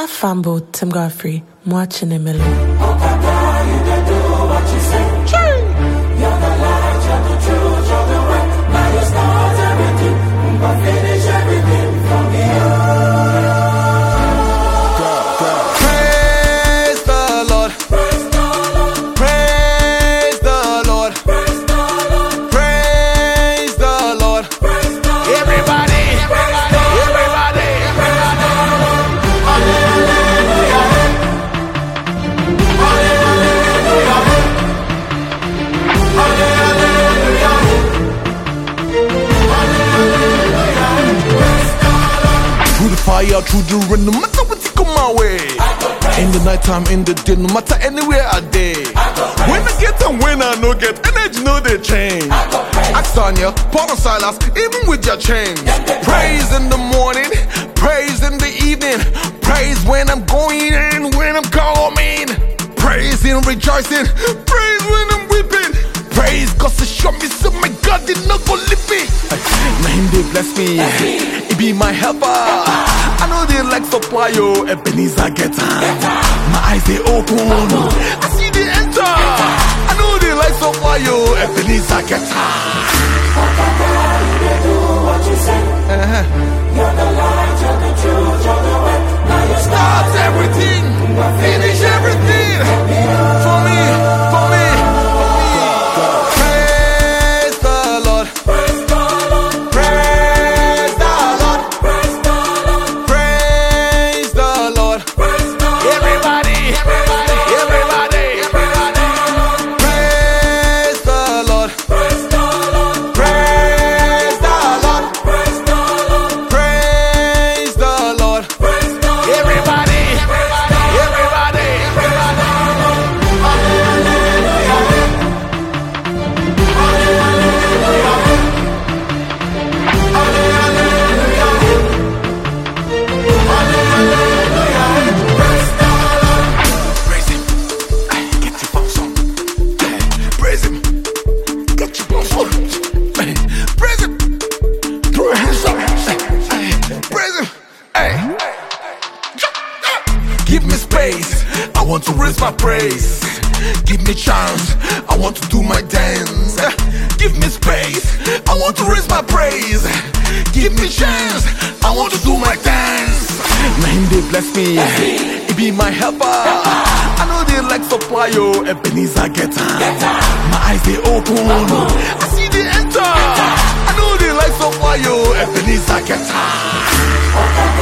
Afambo Tim Godfrey, watching him alone. Oh, Papa, you don't do what you say. You're the light, you're the truth, you're the way. Now you start everything, but finish everything from here. Praise the Lord. Praise the Lord. Praise the Lord. Praise the Lord. Praise the Lord. Praise the Lord. Everybody, everybody, everybody, everybody. Through the fire, through the rain, no matter what you come my way. In the nighttime, in the day, no matter anywhere I day. When I get and when I no get, energy no they change. Axania, Paul and Silas, even with your change. Praise in the morning, praise in the evening, praise when I'm going in, when I'm coming. Praise in rejoicing, praise when I'm weeping. Praise cause it show me so my God did not go live me. Now him they bless me, he be my helper. I know they like supply yo, Ebenezer get time. My eyes they open, I see they enter. I know they like supply yo, Ebenezer get time. Oh, Papa, you don't do what you say. You're the light, you're the truth, you're the way. Now you Start everything, finish everything. For me, for me, for me. Praise the Lord. praise the Lord. Praise the Lord. Praise the Lord. Praise the Lord. Praise the Lord. Everybody, everybody, everybody, everybody. Praise the Lord. Praise the Lord. Praise the Lord. Praise the Lord. Praise the Lord. Praise the Lord. Everybody, everybody, everybody, everybody. Praise him. Ay, get your bounce on. Ay, praise him. Get your bounce on. Ay, praise him. Throw your hands up. Ay, praise him. Ay. Give me space. I want to raise my praise. Give me chance. I want to do my dance. Give me space. I want to raise my praise. Give me chance. I want to do my dance. Now him they bless me. He be my helper. I know they like supply yo, Ebenezer get time. My eyes they open. I see they enter. I know they like supply yo, Ebenezer get time.